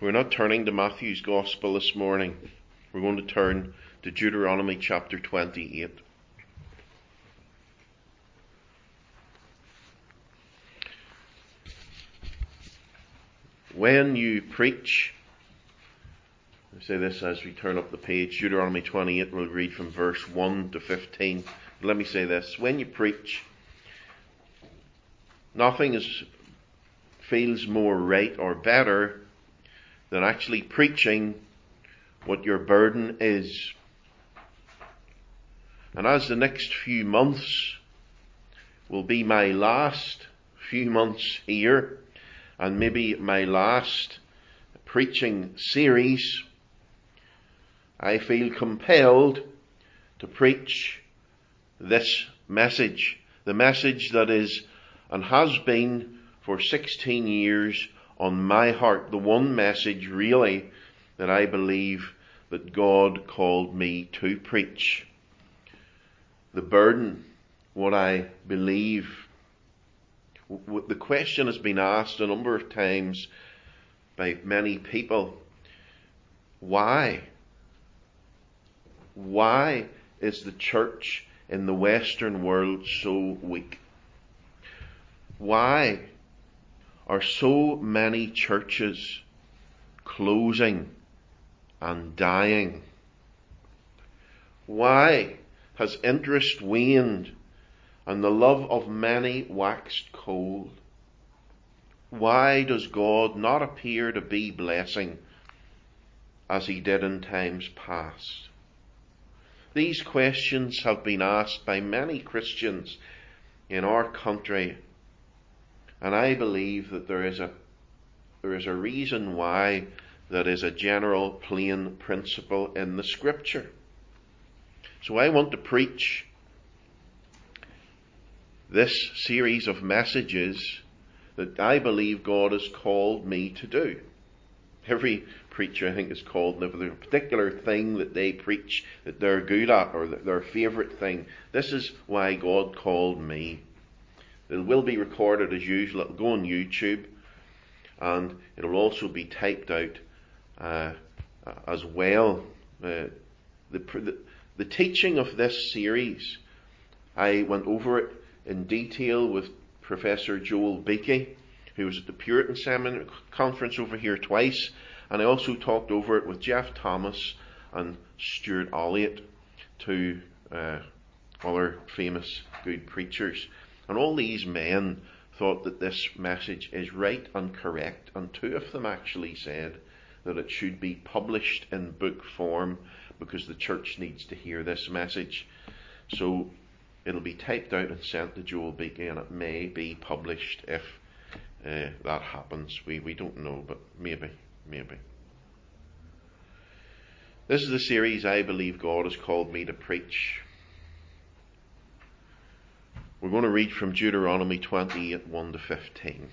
We're not turning to Matthew's Gospel this morning. We're going to turn to Deuteronomy chapter 28. When you preach, I say this as we turn up the page, Deuteronomy 28, we'll read from verse 1 to 15. Let me say this. When you preach, nothing feels more right or better than actually preaching what your burden is. And as the next few months will be my last few months here, and maybe my last preaching series, I feel compelled to preach this message. The message that is and has been for 16 years on my heart. The one message really that I believe that God called me to preach. The burden, what I believe. The question has been asked a number of times by many people. Why? Why is the church in the Western world so weak? Why are so many churches closing and dying? Why has interest waned and the love of many waxed cold? Why does God not appear to be blessing as he did in times past? These questions have been asked by many Christians in our country, and I believe that there is a reason why that is a general plain principle in the Scripture. So I want to preach this series of messages that I believe God has called me to do. Every preacher, I think, is called to the particular thing that they preach that they're good at, or their favourite thing. This is why God called me. It will be recorded as usual. It'll go on YouTube, and it'll also be typed out as well. The teaching of this series, I went over it in detail with Professor Joel Beakey, who was at the Puritan Seminary Conference over here twice, and I also talked over it with Jeff Thomas and Stuart Elliott, two other famous good preachers. And all these men thought that this message is right and correct, and two of them actually said that it should be published in book form because the church needs to hear this message. So it'll be typed out and sent to Joel Beakey, and it may be published if that happens. We don't know, but maybe. This is the series I believe God has called me to preach. We're going to read from Deuteronomy 28, 1 to 15.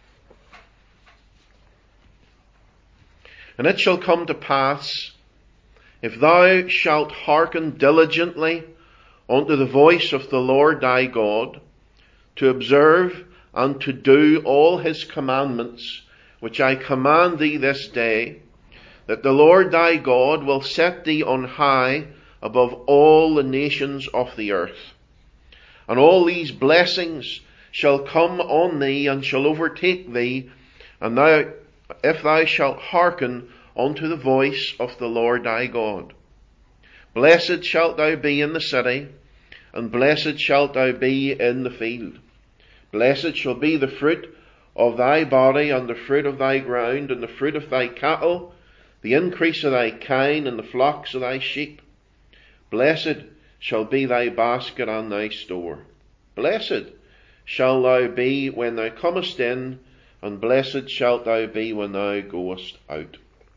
And it shall come to pass, if thou shalt hearken diligently unto the voice of the Lord thy God, to observe and to do all his commandments, which I command thee this day, that the Lord thy God will set thee on high above all the nations of the earth. And all these blessings shall come on thee and shall overtake thee, and thou, if thou shalt hearken unto the voice of the Lord thy God. Blessed shalt thou be in the city, and blessed shalt thou be in the field. Blessed shall be the fruit of thy body, and the fruit of thy ground, and the fruit of thy cattle, the increase of thy kine, and the flocks of thy sheep. Blessed shall be thy basket and thy store. Blessed shalt thou be when thou comest in, and blessed shalt thou be when thou goest out.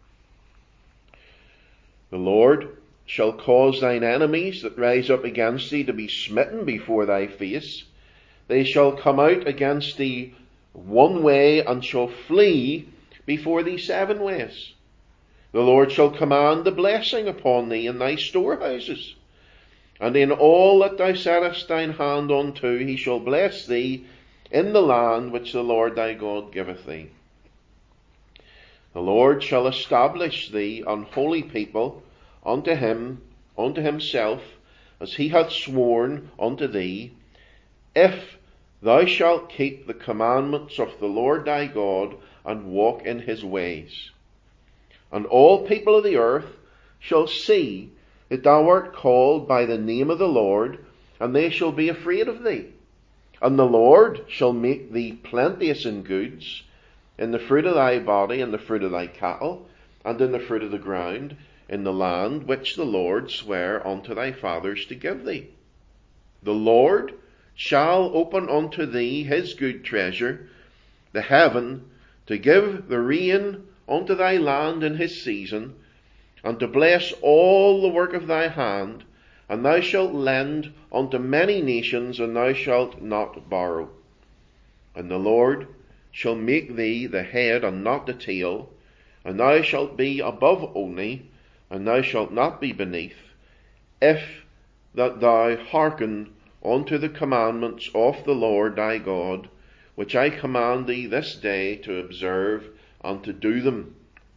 The Lord shall cause thine enemies that rise up against thee to be smitten before thy face. They shall come out against thee one way, and shall flee before thee 7 ways. The Lord shall command the blessing upon thee in thy storehouses, and in all that thou settest thine hand unto, he shall bless thee in the land which the Lord thy God giveth thee. The Lord shall establish thee an holy people unto himself, as he hath sworn unto thee, if thou shalt keep the commandments of the Lord thy God, and walk in his ways. And all people of the earth shall see that thou art called by the name of the Lord, and they shall be afraid of thee. And the Lord shall make thee plenteous in goods, in the fruit of thy body, in the fruit of thy cattle, and in the fruit of the ground, in the land which the Lord sware unto thy fathers to give thee. The Lord shall open unto thee his good treasure, the heaven, to give the rain unto thy land in his season, and to bless all the work of thy hand, and thou shalt lend unto many nations, and thou shalt not borrow. And the Lord shall make thee the head and not the tail, and thou shalt be above only, and thou shalt not be beneath, if that thou hearken unto the commandments of the Lord thy God, which I command thee this day to observe and to do them.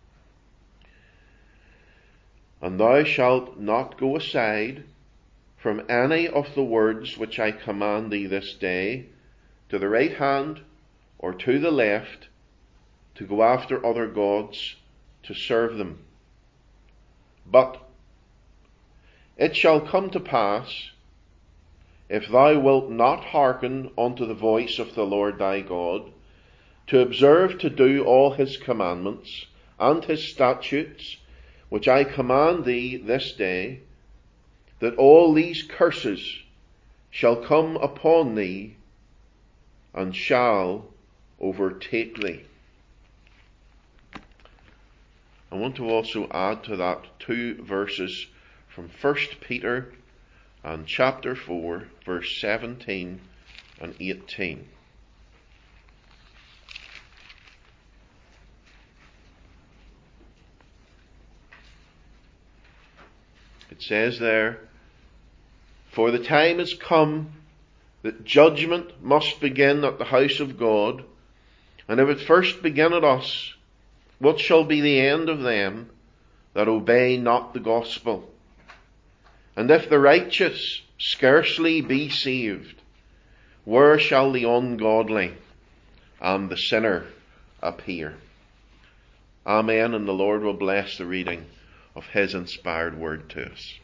And thou shalt not go aside from any of the words which I command thee this day, to the right hand or to the left, to go after other gods, to serve them. But it shall come to pass, if thou wilt not hearken unto the voice of the Lord thy God, to observe to do all his commandments and his statutes, which I command thee this day, that all these curses shall come upon thee, and shall overtake thee. I want to also add to that 2 verses from 1 Peter and chapter 4, verse 17 and 18. It says there, "For the time is come that judgment must begin at the house of God, and if it first begin at us, what shall be the end of them that obey not the gospel? And if the righteous scarcely be saved, where shall the ungodly and the sinner appear?" Amen, and the Lord will bless the reading of his inspired word to us.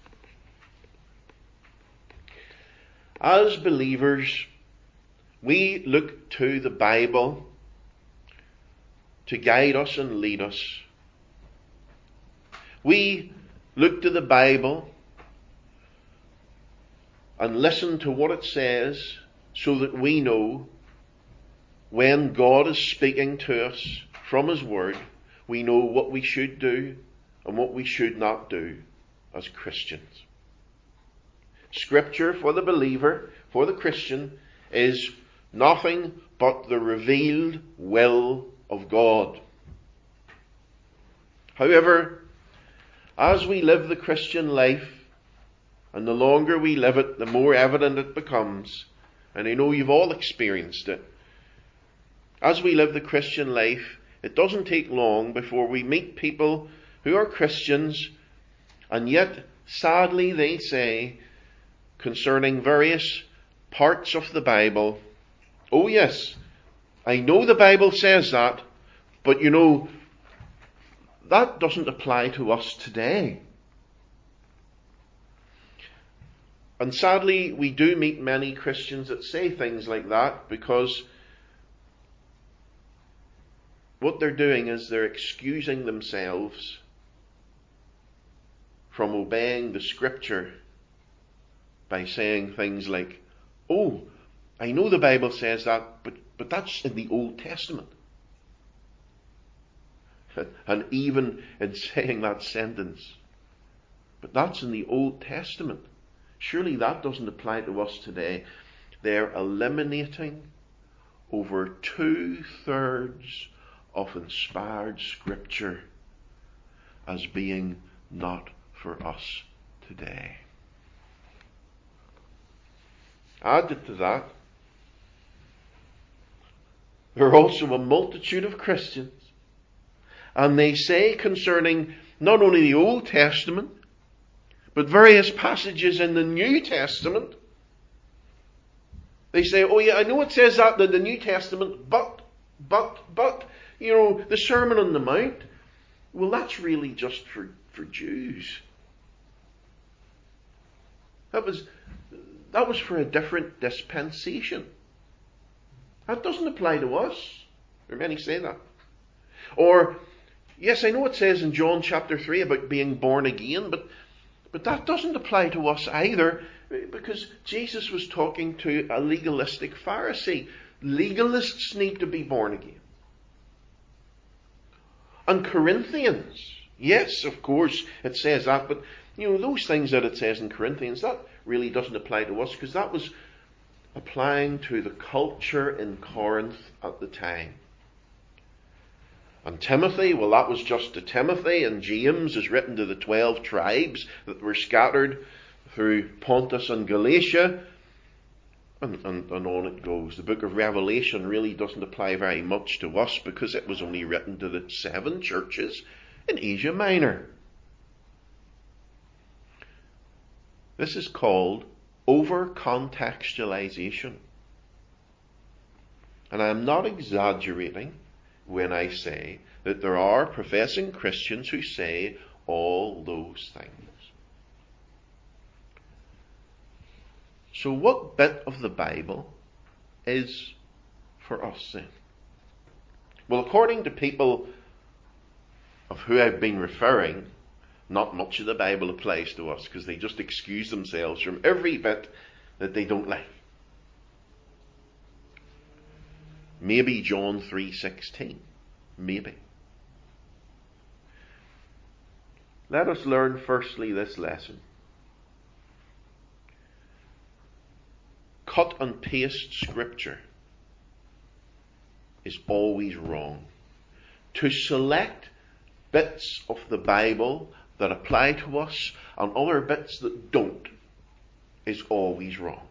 As believers, we look to the Bible to guide us and lead us. We look to the Bible and listen to what it says, so that we know when God is speaking to us from his word, we know what we should do and what we should not do as Christians. Scripture for the believer, for the Christian, is nothing but the revealed will of God. However, as we live the Christian life, and the longer we live it, the more evident it becomes, and I know you've all experienced it. As we live the Christian life, it doesn't take long before we meet people who are Christians, and yet, sadly, they say, concerning various parts of the Bible, "Oh yes, I know the Bible says that, but you know, that doesn't apply to us today." And sadly, we do meet many Christians that say things like that, because what they're doing is they're excusing themselves from obeying the Scripture by saying things like, "Oh, I know the Bible says that, but that's in the Old Testament." And even in saying that sentence, "But that's in the Old Testament, surely that doesn't apply to us today," they're eliminating over 2/3 of inspired Scripture as being not for us today. Added to that, there are also a multitude of Christians, And they say concerning not only the Old Testament, but various passages in the New Testament, they say, oh yeah, I know it says that in the New Testament, but, the Sermon on the Mount, well, that's really just for Jews. That was for a different dispensation. That doesn't apply to us. Or many say that. Or, yes, I know it says in John chapter 3 about being born again, but that doesn't apply to us either, because Jesus was talking to a legalistic Pharisee. Legalists need to be born again. And Corinthians, yes, of course, it says that, but those things that it says in Corinthians, that really doesn't apply to us, because that was applying to the culture in Corinth at the time. And Timothy, well, that was just to Timothy, and James is written to the 12 tribes that were scattered through Pontus and Galatia, and on it goes. The book of Revelation really doesn't apply very much to us, because it was only written to the 7 churches in Asia Minor. This is called over-contextualization. And I am not exaggerating when I say that there are professing Christians who say all those things. So what bit of the Bible is for us then? Well, according to people of who I've been referring, not much of the Bible applies to us, because they just excuse themselves from every bit that they don't like. Maybe John 3:16. Maybe. Let us learn firstly this lesson. Cut and paste Scripture is always wrong. To select bits of the Bible that apply to us and other bits that don't is always wrong.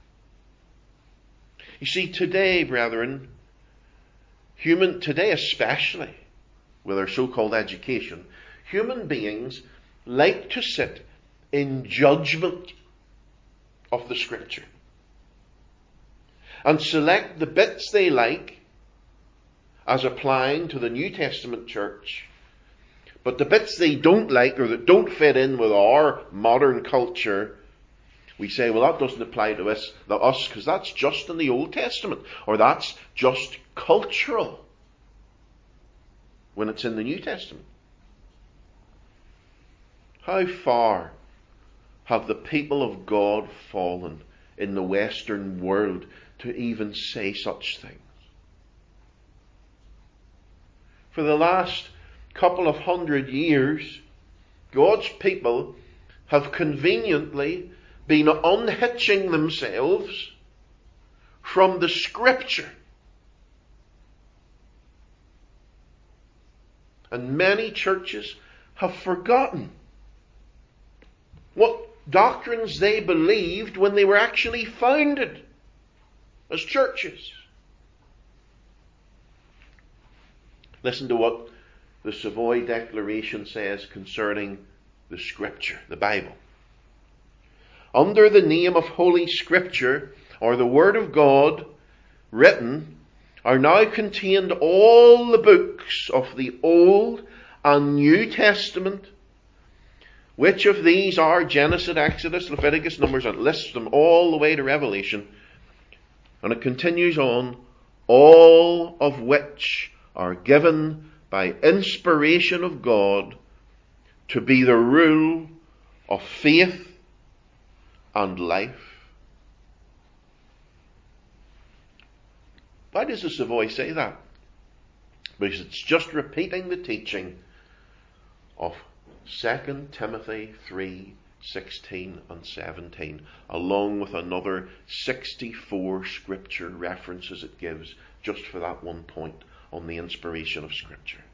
You see, today, brethren, today especially, with our so-called education, human beings like to sit in judgment of the Scripture and select the bits they like as applying to the New Testament church, but the bits they don't like or that don't fit in with our modern culture, we say, well, that doesn't apply to us because that's just in the Old Testament, or that's just cultural, when it's in the New Testament. How far have the people of God fallen in the Western world to even say such things? For the last couple of 100 years, God's people have conveniently been unhitching themselves from the Scripture. And many churches have forgotten what doctrines they believed when they were actually founded as churches. Listen to what the Savoy Declaration says concerning the Scripture, the Bible. Under the name of Holy Scripture, or the Word of God, written, are now contained all the books of the Old and New Testament. Which of these are Genesis, Exodus, Leviticus, Numbers, and lists them all the way to Revelation. And it continues on, all of which are given by inspiration of God to be the rule of faith and life. Why does the Savoy say that? Because it's just repeating the teaching of 2 Timothy 3:16 and 17, along with another 64 Scripture references it gives just for that one point on the inspiration of Scripture.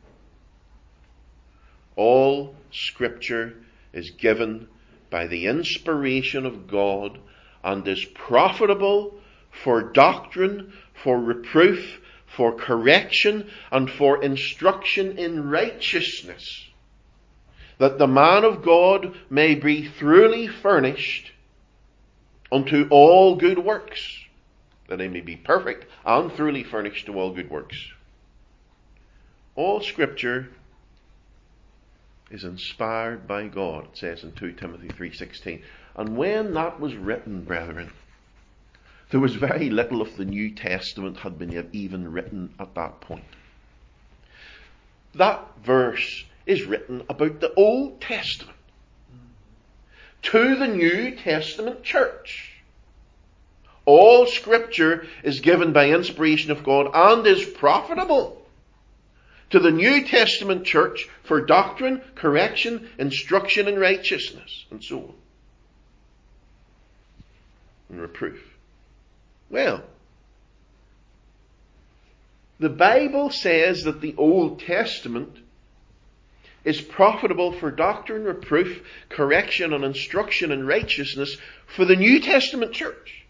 All Scripture is given by the inspiration of God and is profitable for doctrine, for reproof, for correction and for instruction in righteousness, that the man of God may be thoroughly furnished unto all good works, that he may be perfect and thoroughly furnished to all good works. All Scripture is inspired by God, it says in 2 Timothy 3:16. And when that was written, brethren, there was very little of the New Testament had been even written at that point. That verse is written about the Old Testament to the New Testament church. All Scripture is given by inspiration of God and is profitable to the New Testament church for doctrine, correction, instruction in righteousness, and so on. And reproof. Well, the Bible says that the Old Testament is profitable for doctrine, reproof, correction, and instruction in righteousness for the New Testament church.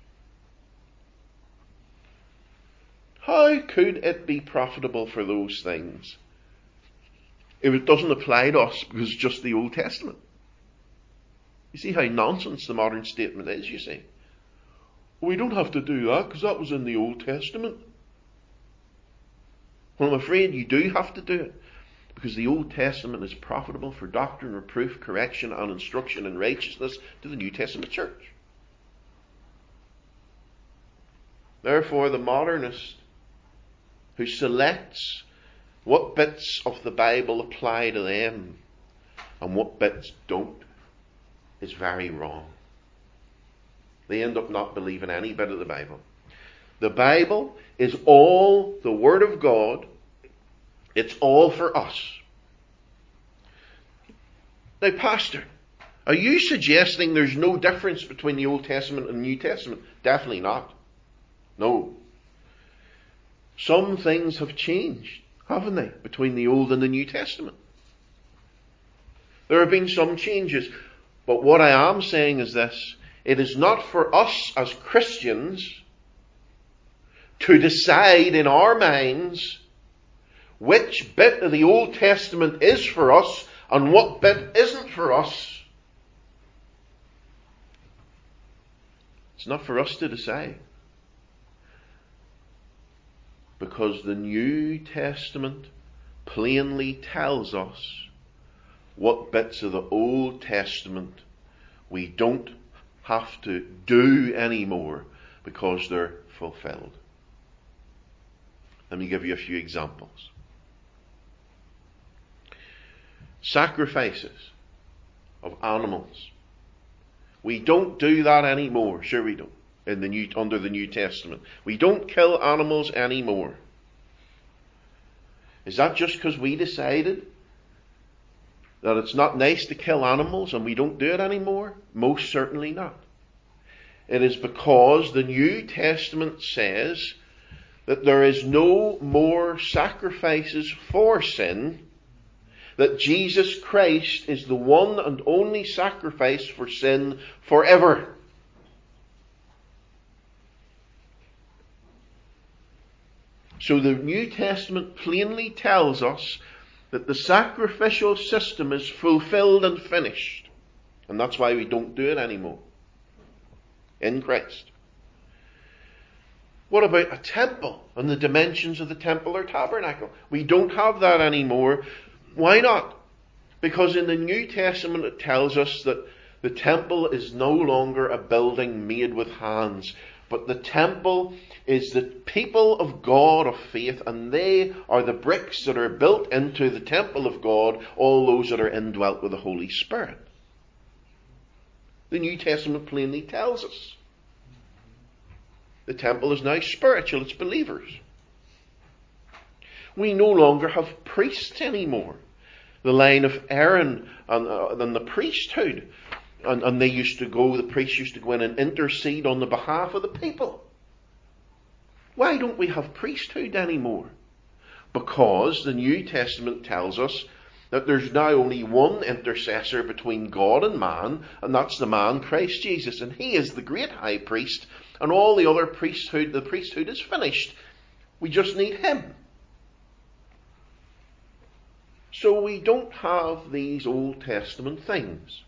How could it be profitable for those things if it doesn't apply to us because it's just the Old Testament? You see how nonsense the modern statement is, you see. We don't have to do that because that was in the Old Testament. Well, I'm afraid you do have to do it, because the Old Testament is profitable for doctrine, reproof, correction, and instruction in righteousness to the New Testament church. Therefore, the modernist who selects what bits of the Bible apply to them and what bits don't is very wrong. They end up not believing any bit of the Bible. The Bible is all the Word of God. It's all for us. Now, Pastor, are you suggesting there's no difference between the Old Testament and the New Testament? Definitely not. No. Some things have changed, haven't they, between the Old and the New Testament? There have been some changes. But what I am saying is this: it is not for us as Christians to decide in our minds which bit of the Old Testament is for us and what bit isn't for us. It's not for us to decide. Because the New Testament plainly tells us what bits of the Old Testament we don't have to do anymore because they're fulfilled. Let me give you a few examples. Sacrifices of animals. We don't do that anymore. Sure we don't. Under the New Testament. We don't kill animals anymore. Is that just because we decided that it's not nice to kill animals and we don't do it anymore? Most certainly not. It is because the New Testament says that there is no more sacrifices for sin, that Jesus Christ is the one and only sacrifice for sin forever. So the New Testament plainly tells us that the sacrificial system is fulfilled and finished. And that's why we don't do it anymore. In Christ. What about a temple and the dimensions of the temple or tabernacle? We don't have that anymore. Why not? Because in the New Testament it tells us that the temple is no longer a building made with hands, but the temple is the people of God of faith, and they are the bricks that are built into the temple of God, all those that are indwelt with the Holy Spirit. The New Testament plainly tells us the temple is now spiritual, it's believers. We no longer have priests anymore. The line of Aaron and the priesthood, and the priests used to go in and intercede on the behalf of the people. Why don't we have priesthood anymore? Because the New Testament tells us that there's now only one intercessor between God and man, and that's the man Christ Jesus, and he is the great high priest, and all the other priesthood, the priesthood is finished. We just need Him. So we don't have these Old Testament things.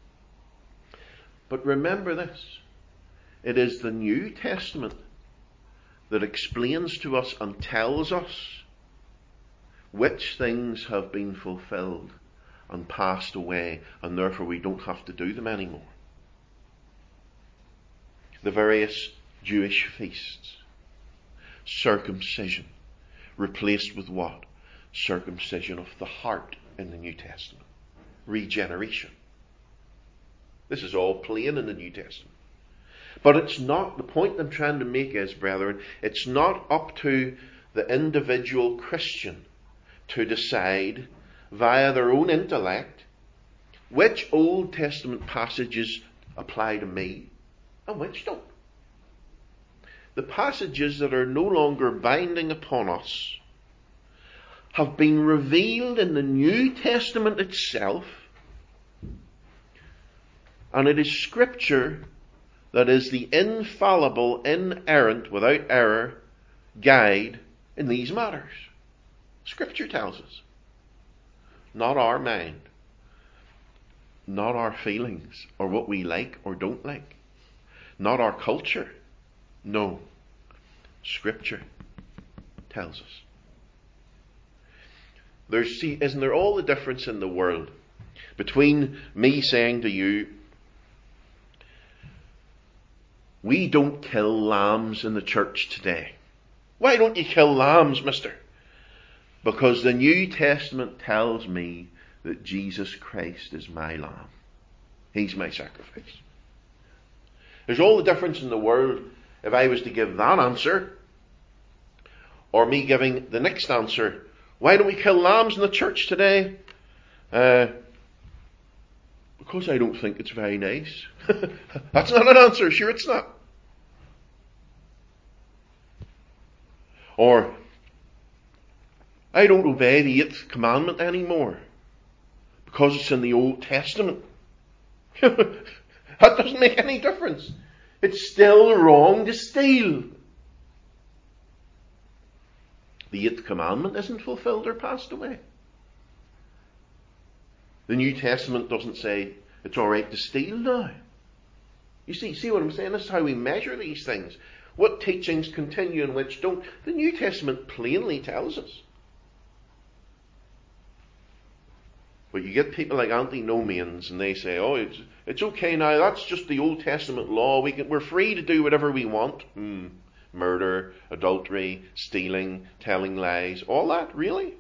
But remember this. It is the New Testament that explains to us and tells us which things have been fulfilled and passed away, and therefore we don't have to do them anymore. The various Jewish feasts. Circumcision. Replaced with what? Circumcision of the heart in the New Testament. Regeneration. This is all plain in the New Testament. But it's not, the point I'm trying to make is, brethren, it's not up to the individual Christian to decide via their own intellect which Old Testament passages apply to me and which don't. The passages that are no longer binding upon us have been revealed in the New Testament itself, and it is Scripture that is the infallible, inerrant, without error, guide in these matters. Scripture tells us. Not our mind. Not our feelings, or what we like or don't like. Not our culture. No. Scripture tells us. Isn't there all the difference in the world between me saying to you, we don't kill lambs in the church today. Why don't you kill lambs, mister? Because the New Testament tells me that Jesus Christ is my lamb. He's my sacrifice. There's all the difference in the world if I was to give that answer, or me giving the next answer. Why don't we kill lambs in the church today? Because I don't think it's very nice. That's not an answer. Sure it's not. Or, I don't obey the 8th commandment anymore because it's in the Old Testament. That doesn't make any difference. It's still wrong to steal. The 8th commandment isn't fulfilled or passed away. The New Testament doesn't say it's alright to steal now. You see what I'm saying? This is how we measure these things. What teachings continue and which don't. The New Testament plainly tells us. But you get people like antinomians and they say, oh, it's okay now, that's just the Old Testament law, we're free to do whatever we want. Murder, adultery, stealing, telling lies, all that, really?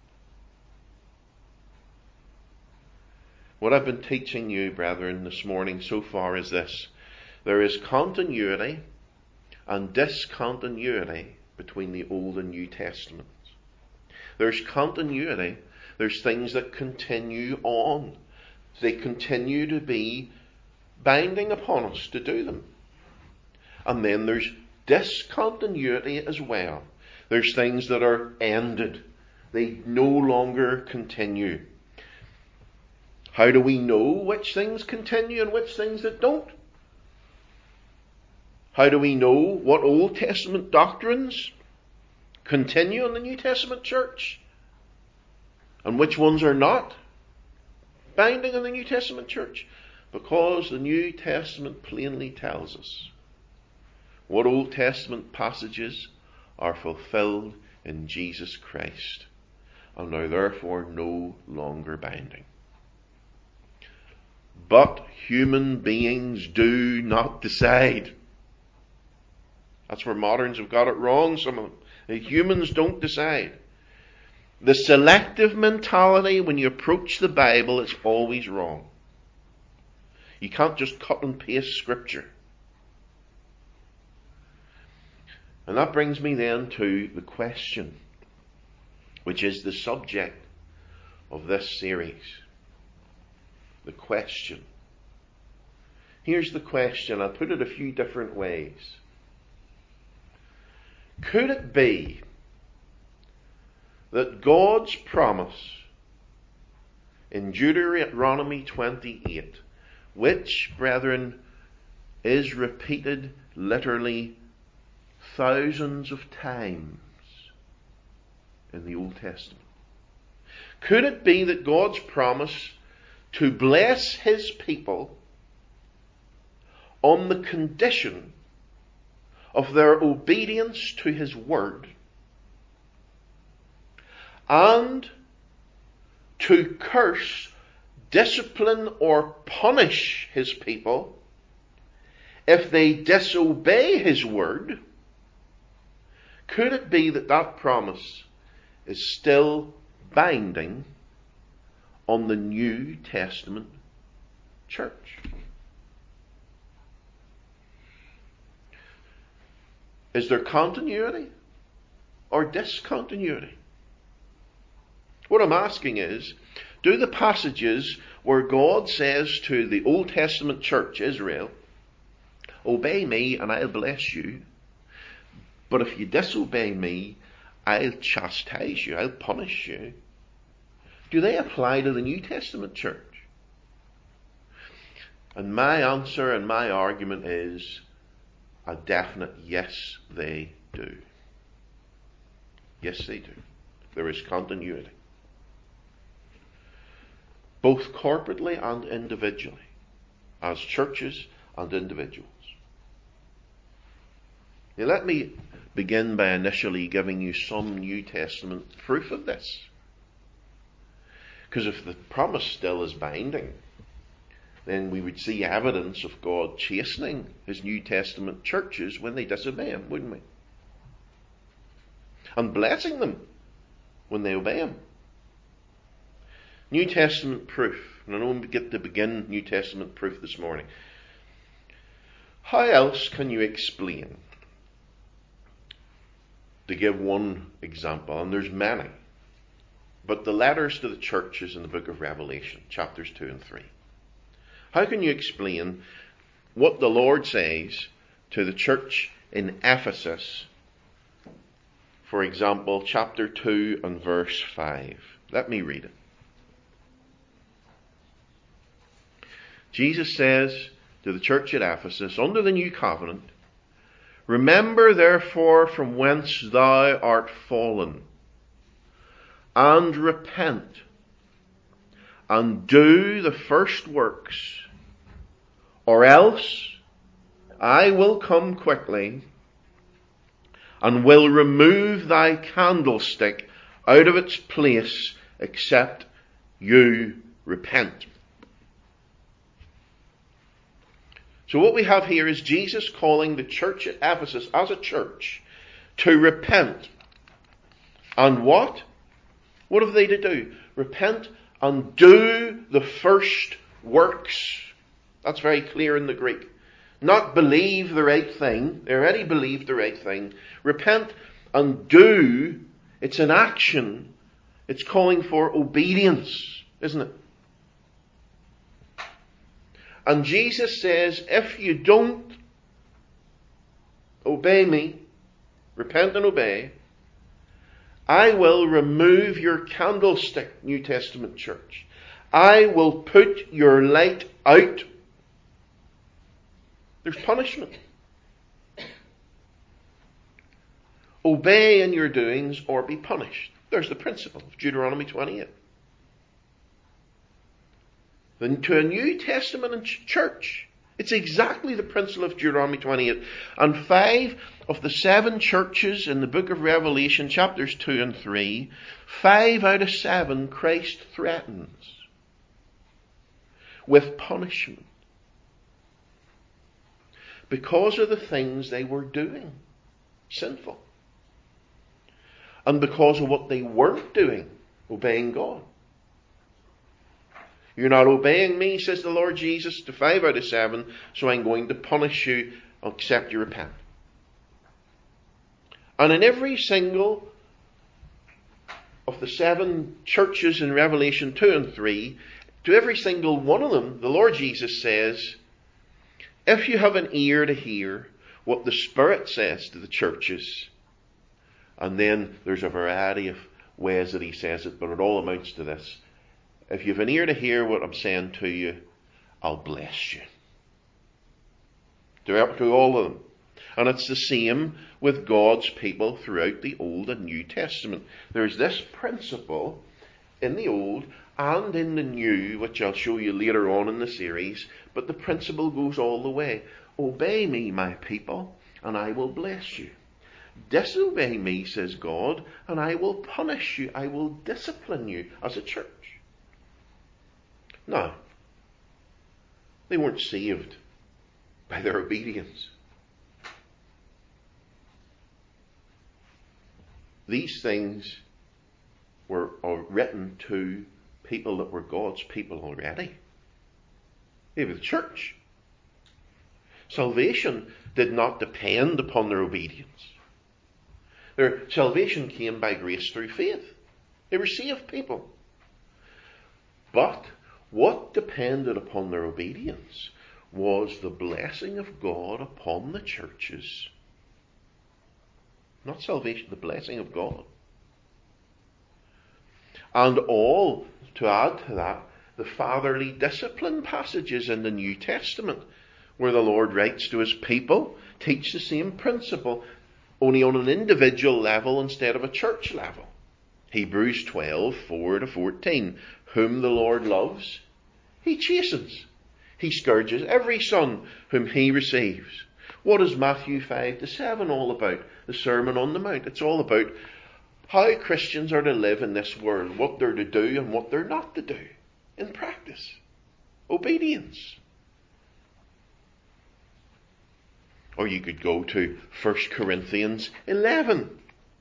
What I've been teaching you, brethren, this morning so far is this. There is continuity and discontinuity between the Old and New Testaments. There's continuity. There's things that continue on. They continue to be binding upon us to do them. And then there's discontinuity as well. There's things that are ended. They no longer continue. How do we know which things continue and which things that don't? How do we know what Old Testament doctrines continue in the New Testament church and which ones are not binding in the New Testament church? Because the New Testament plainly tells us what Old Testament passages are fulfilled in Jesus Christ and are therefore no longer binding. But human beings do not decide. That's where moderns have got it wrong, some of them. The humans don't decide. The selective mentality when you approach the Bible is always wrong. You can't just cut and paste Scripture. And that brings me then to the question, which is the subject of this series. The question. Here's the question. I'll put it a few different ways. Could it be that God's promise in Deuteronomy 28, which, brethren, is repeated literally thousands of times in the Old Testament? Could it be that God's promise to bless his people on the condition of their obedience to his word, and to curse, discipline, or punish his people if they disobey his word? Could it be that that promise is still binding on the New Testament church? Is there continuity or discontinuity? What I'm asking is, do the passages where God says to the Old Testament church, Israel, obey me and I'll bless you, but if you disobey me, I'll chastise you, I'll punish you, do they apply to the New Testament church? And my answer and my argument is a definite yes, they do. Yes, they do. There is continuity, both corporately and individually, as churches and individuals. Now, let me begin by initially giving you some New Testament proof of this. Because if the promise still is binding, then we would see evidence of God chastening his New Testament churches when they disobey him, wouldn't we? And blessing them when they obey him. New Testament proof. And I know we get to begin New Testament proof this morning. How else can you explain, to give one example, and there's many, but the letters to the churches in the book of Revelation, chapters 2 and 3. How can you explain what the Lord says to the church in Ephesus, for example, chapter 2 and verse 5? Let me read it. Jesus says to the church at Ephesus, under the new covenant, remember therefore from whence thou art fallen, and repent, and do the first works, or else I will come quickly, and will remove thy candlestick out of its place, except you repent. So what we have here is Jesus calling the church at Ephesus as a church to repent. And what? What have they to do? Repent and do the first works. That's very clear in the Greek. Not believe the right thing. They already believed the right thing. Repent and do. It's an action. It's calling for obedience, isn't it? And Jesus says, if you don't obey me, repent and obey, I will remove your candlestick, New Testament church. I will put your light out. There's punishment. Obey in your doings or be punished. There's the principle of Deuteronomy 28. Then to a New Testament church, it's exactly the principle of Deuteronomy 28. And 5 of the 7 churches in the book of Revelation, chapters 2 and 3, 5 out of 7 Christ threatens with punishment because of the things they were doing, sinful. And because of what they weren't doing, obeying God. You're not obeying me, says the Lord Jesus, to 5 out of 7, so I'm going to punish you except you repent. And in every single of the 7 churches in Revelation 2 and 3, to every single one of them, the Lord Jesus says, if you have an ear to hear what the Spirit says to the churches, and then there's a variety of ways that he says it, but it all amounts to this. If you have an ear to hear what I'm saying to you, I'll bless you. To all of them. And it's the same with God's people throughout the Old and New Testament. There's this principle in the Old and in the New, which I'll show you later on in the series, but the principle goes all the way. Obey me, my people, and I will bless you. Disobey me, says God, and I will punish you. I will discipline you as a church. Now, they weren't saved by their obedience. These things were written to people that were God's people already. They were the church. Salvation did not depend upon their obedience. Their salvation came by grace through faith. They were saved people. But what depended upon their obedience was the blessing of God upon the churches. Not salvation, the blessing of God. And all, to add to that, the fatherly discipline passages in the New Testament, where the Lord writes to his people, teach the same principle, only on an individual level instead of a church level. Hebrews 12, 4-14. Whom the Lord loves, he chastens. He scourges every son whom he receives. What is Matthew 5-7 all about? The Sermon on the Mount. It's all about how Christians are to live in this world, what they're to do and what they're not to do in practice. Obedience. Or you could go to 1 Corinthians 11.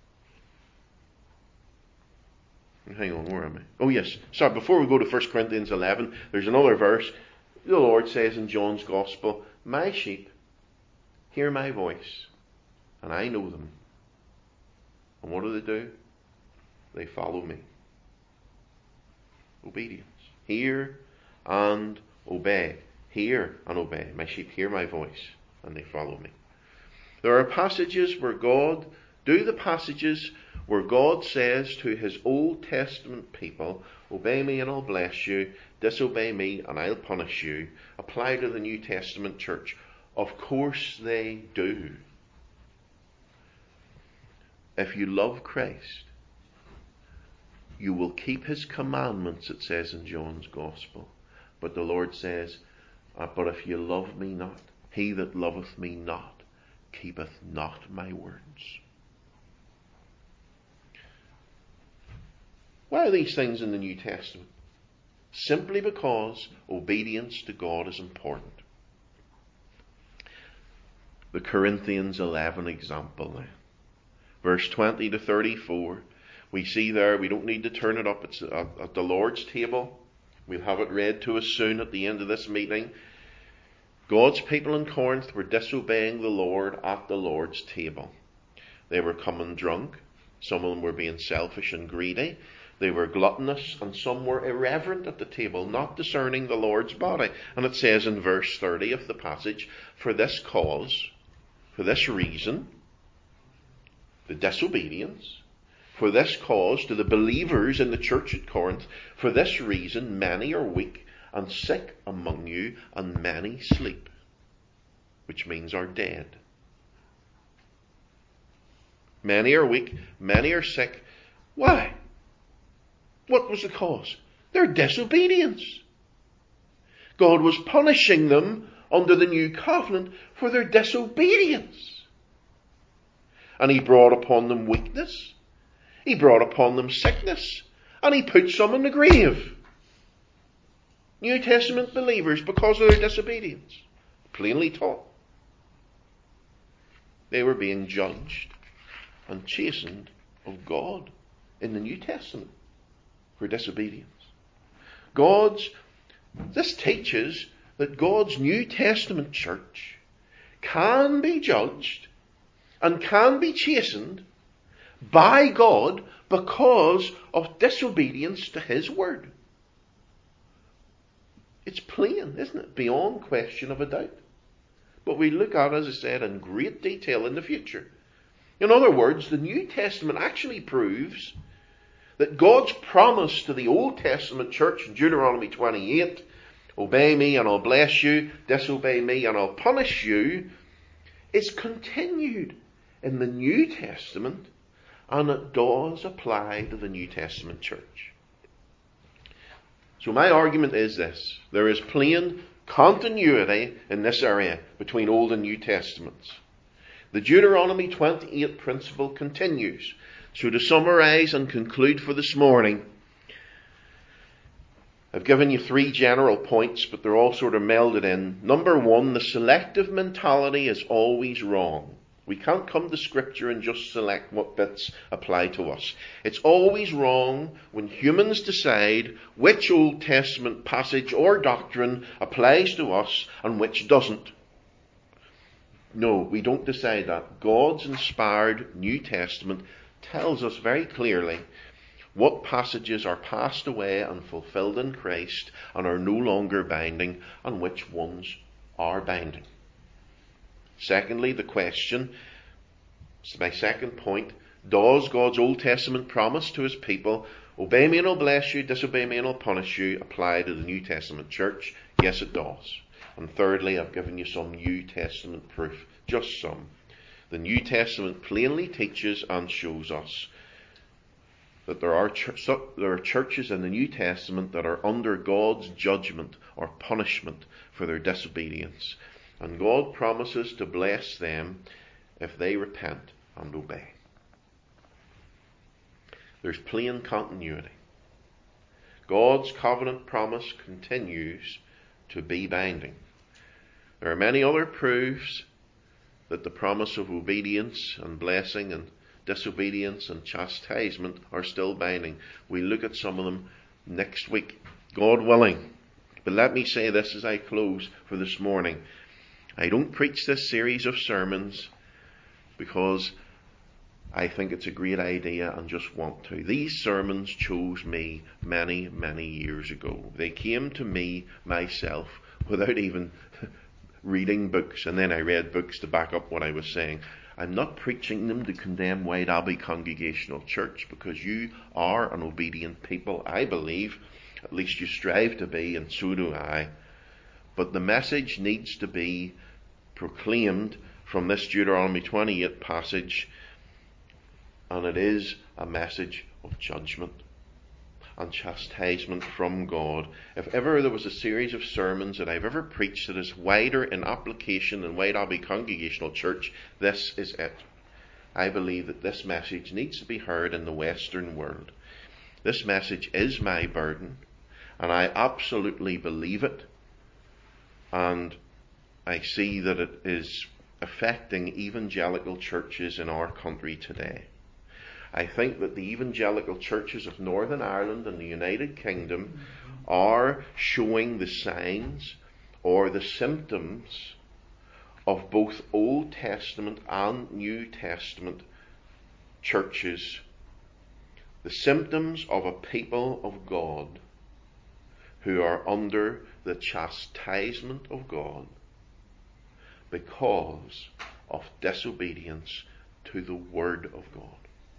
Hang on, where am I? Oh yes, sorry, before we go to 1 Corinthians 11, there's another verse. The Lord says in John's Gospel, my sheep hear my voice, and I know them. And what do? They follow me. Obedience. Hear and obey. Hear and obey. My sheep hear my voice, and they follow me. There are passages where God says to his Old Testament people, obey me and I'll bless you, disobey me and I'll punish you, apply to the New Testament church. Of course they do. If you love Christ, you will keep his commandments, it says in John's Gospel. But the Lord says, but if you love me not, he that loveth me not, keepeth not my words. Why are these things in the New Testament? Simply because obedience to God is important. The Corinthians 11 example now. Verse 20-34. We see there, we don't need to turn it up. It's at the Lord's table. We'll have it read to us soon at the end of this meeting. God's people in Corinth were disobeying the Lord at the Lord's table. They were coming drunk. Some of them were being selfish and greedy. They were gluttonous, and some were irreverent at the table, not discerning the Lord's body. And it says in verse 30 of the passage, for this cause, for this reason, the disobedience, for this cause to the believers in the church at Corinth, for this reason many are weak and sick among you, and many sleep, which means are dead. Many are weak, many are sick. Why? What was the cause? Their disobedience. God was punishing them under the new covenant for their disobedience. And he brought upon them weakness. He brought upon them sickness. And he put some in the grave. New Testament believers, because of their disobedience. Plainly taught. They were being judged and chastened of God in the New Testament for disobedience. This teaches that God's New Testament church can be judged and can be chastened by God because of disobedience to his word. It's plain, isn't it? Beyond question of a doubt. But we look at it, as I said, in great detail in the future. In other words, the New Testament actually proves that God's promise to the Old Testament church in Deuteronomy 28, obey me and I'll bless you, disobey me and I'll punish you, is continued in the New Testament, and it does apply to the New Testament church. So my argument is this: there is plain continuity in this area between Old and New Testaments. The Deuteronomy 28 principle continues. So to summarise and conclude for this morning, I've given you 3 general points, but they're all sort of melded in. Number 1, the selective mentality is always wrong. We can't come to Scripture and just select what bits apply to us. It's always wrong when humans decide which Old Testament passage or doctrine applies to us and which doesn't. No, we don't decide that. God's inspired New Testament tells us very clearly what passages are passed away and fulfilled in Christ and are no longer binding, and which ones are binding. Secondly, the question, my second point: does God's Old Testament promise to his people, obey me and I'll bless you, disobey me and I'll punish you, apply to the New Testament church? Yes, it does. And thirdly, I've given you some New Testament proof, just some. The New Testament plainly teaches and shows us that there are churches in the New Testament that are under God's judgment or punishment for their disobedience. And God promises to bless them if they repent and obey. There's plain continuity. God's covenant promise continues to be binding. There are many other proofs that the promise of obedience and blessing and disobedience and chastisement are still binding. We look at some of them next week, God willing. But let me say this as I close for this morning. I don't preach this series of sermons because I think it's a great idea and just want to. These sermons chose me many, many years ago. They came to me myself without even reading books, and then I read books to back up what I was saying. I'm not preaching them to condemn White Abbey Congregational Church, because you are an obedient people, I believe. At least you strive to be, and so do I. But the message needs to be proclaimed from this Deuteronomy 28 passage, and it is a message of judgment and chastisement from God. If ever there was a series of sermons that I've ever preached that is wider in application than White Abbey Congregational Church, this is it. I believe that this message needs to be heard in the Western world. This message is my burden, and I absolutely believe it, and I see that it is affecting evangelical churches in our country today. I think that the evangelical churches of Northern Ireland and the United Kingdom are showing the signs or the symptoms of both Old Testament and New Testament churches. The symptoms of a people of God who are under the chastisement of God because of disobedience to the Word of God.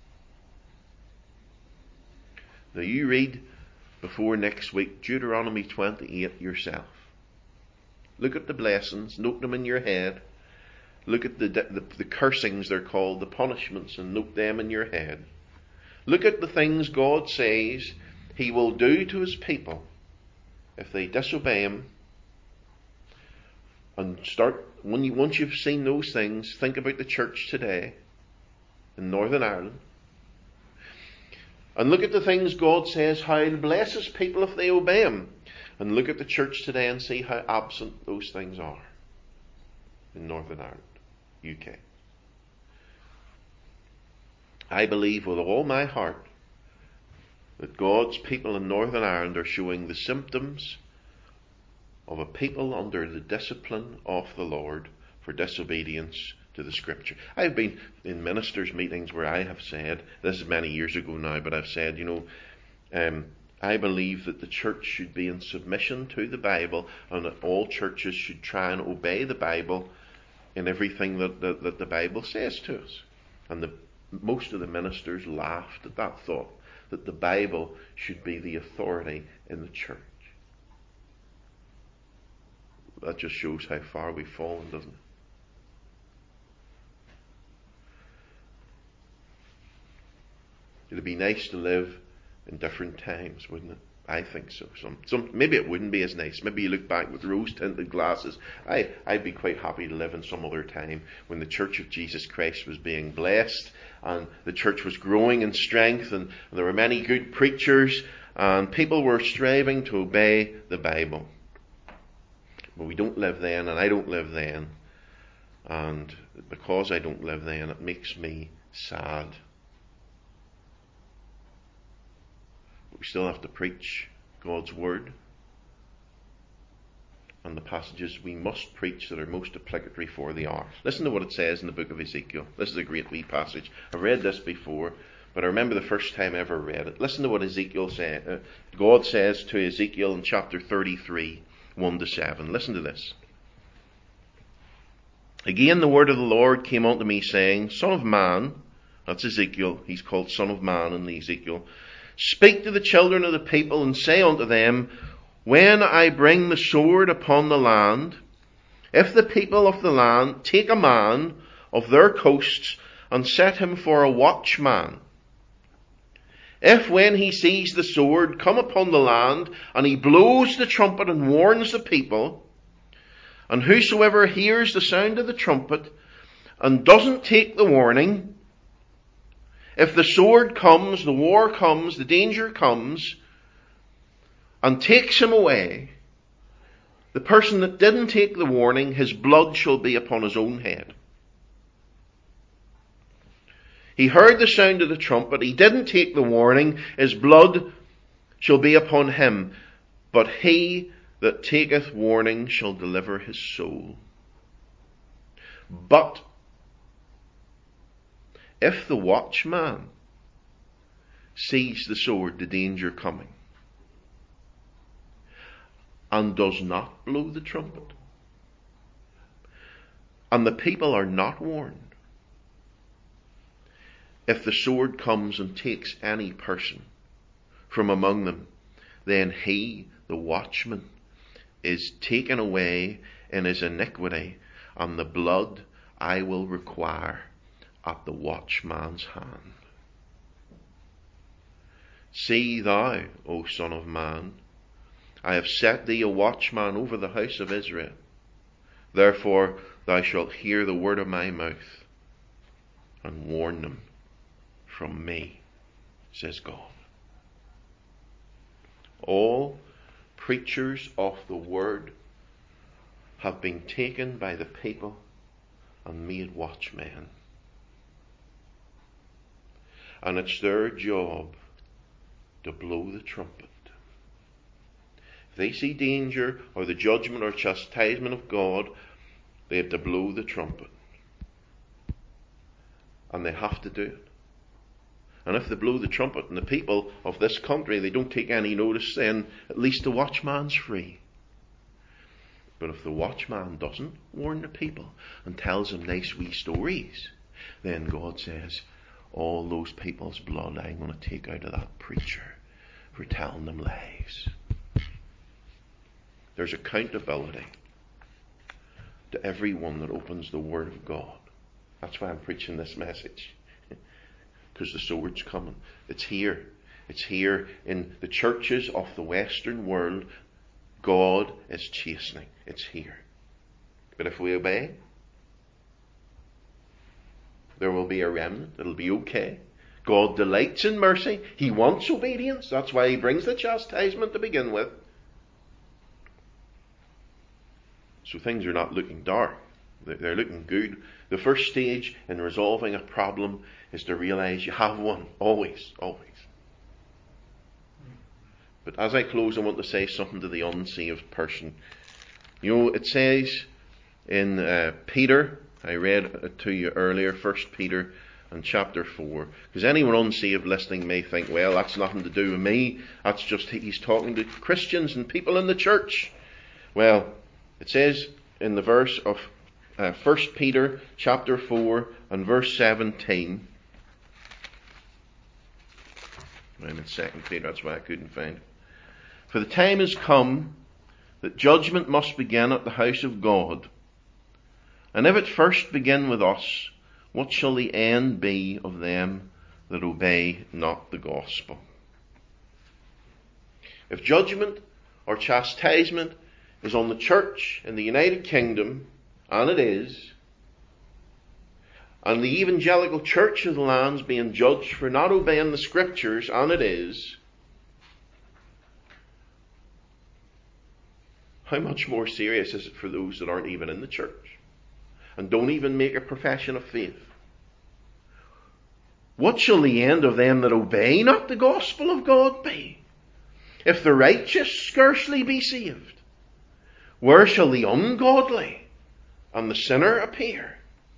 Now you read before next week Deuteronomy 28 yourself. Look at the blessings, note them in your head. Look at the cursings, they're called, the punishments, and note them in your head. Look at the things God says he will do to his people if they disobey him. And once you've seen those things, think about the church today in Northern Ireland. And look at the things God says, how he'll bless his people if they obey him. And look at the church today and see how absent those things are in Northern Ireland, UK. I believe with all my heart that God's people in Northern Ireland are showing the symptoms of a people under the discipline of the Lord for disobedience to the Scripture. I've been in ministers' meetings where I have said, this is many years ago now, but I've said, I believe that the church should be in submission to the Bible, and that all churches should try and obey the Bible in everything that the Bible says to us. And most of the ministers laughed at that thought, that the Bible should be the authority in the church. That just shows how far we've fallen, doesn't it? It'd be nice to live in different times, wouldn't it? I think so. Some maybe it wouldn't be as nice. Maybe you look back with rose-tinted glasses. I'd be quite happy to live in some other time when the Church of Jesus Christ was being blessed and the church was growing in strength and there were many good preachers and people were striving to obey the Bible. But we don't live then, and I don't live then. And because I don't live then, it makes me sad. But we still have to preach God's word. And the passages we must preach that are most obligatory for the hour. Listen to what it says in the book of Ezekiel. This is a great wee passage. I've read this before, but I remember the first time I ever read it. Listen to what Ezekiel said. God says to Ezekiel in chapter 33, 1-7. Listen to this. Again the word of the Lord came unto me, saying, Son of man, that's Ezekiel, he's called Son of Man in Ezekiel, speak to the children of the people and say unto them, when I bring the sword upon the land, if the people of the land take a man of their coasts and set him for a watchman, if when he sees the sword come upon the land, and he blows the trumpet and warns the people, and whosoever hears the sound of the trumpet and doesn't take the warning, if the sword comes, the war comes, the danger comes, and takes him away, the person that didn't take the warning, his blood shall be upon his own head. He heard the sound of the trumpet, he didn't take the warning, his blood shall be upon him, but he that taketh warning shall deliver his soul. But if the watchman sees the sword, the danger coming, and does not blow the trumpet, and the people are not warned, if the sword comes and takes any person from among them, then he, the watchman, is taken away in his iniquity, and the blood I will require at the watchman's hand. See thou, O Son of Man, I have set thee a watchman over the house of Israel. Therefore thou shalt hear the word of my mouth, and warn them from me, says God. All preachers of the word have been taken by the people and made watchmen. And it's their job to blow the trumpet. If they see danger or the judgment or chastisement of God, they have to blow the trumpet. And they have to do it. And if they blow the trumpet and the people of this country, they don't take any notice, then at least the watchman's free. But if the watchman doesn't warn the people and tells them nice wee stories, then God says, all those people's blood I'm going to take out of that preacher for telling them lies. There's accountability to everyone that opens the Word of God. That's why I'm preaching this message. Because the sword's coming. It's here. It's here in the churches of the Western world. God is chastening. It's here. But if we obey, there will be a remnant. It'll be okay. God delights in mercy. He wants obedience. That's why he brings the chastisement to begin with. So things are not looking dark. They're looking good. The first stage in resolving a problem is to realize you have one. Always, always. But as I close, I want to say something to the unsaved person. You know, it says in Peter, I read it to you earlier, 1 Peter and chapter 4. Because anyone unsaved listening may think, well, that's nothing to do with me. That's just, he's talking to Christians and people in the church. Well, it says in the verse of 1 Peter chapter 4 and verse 17. I'm in 2 Peter, that's why I couldn't find it. For the time has come that judgment must begin at the house of God. And if it first begin with us, what shall the end be of them that obey not the gospel. If judgment or chastisement is on the church in the United Kingdom, and it is, and the evangelical church of the land's being judged for not obeying the scriptures, and it is, how much more serious is it for those that aren't even in the church and don't even make a profession of faith? What shall the end of them that obey not the gospel of God be? If the righteous scarcely be saved, where shall the ungodly and the sinner appear?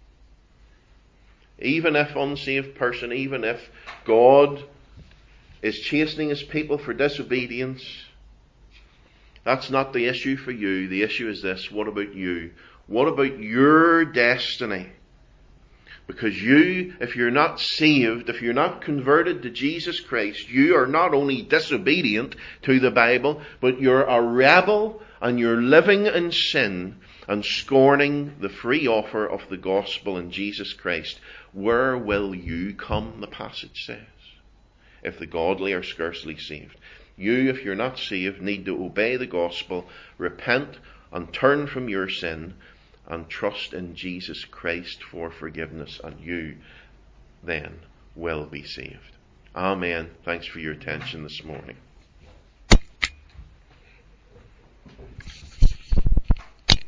Even if unsaved person, even if God is chastening his people for disobedience, that's not the issue for you. The issue is this: what about you? What about your destiny? Because you, if you're not saved, if you're not converted to Jesus Christ, you are not only disobedient to the Bible, but you're a rebel and you're living in sin and scorning the free offer of the gospel in Jesus Christ. Where will you come, the passage says, if the godly are scarcely saved? You, if you're not saved, need to obey the gospel, repent and turn from your sin, and trust in Jesus Christ for forgiveness, and you then will be saved. Amen. Thanks for your attention this morning.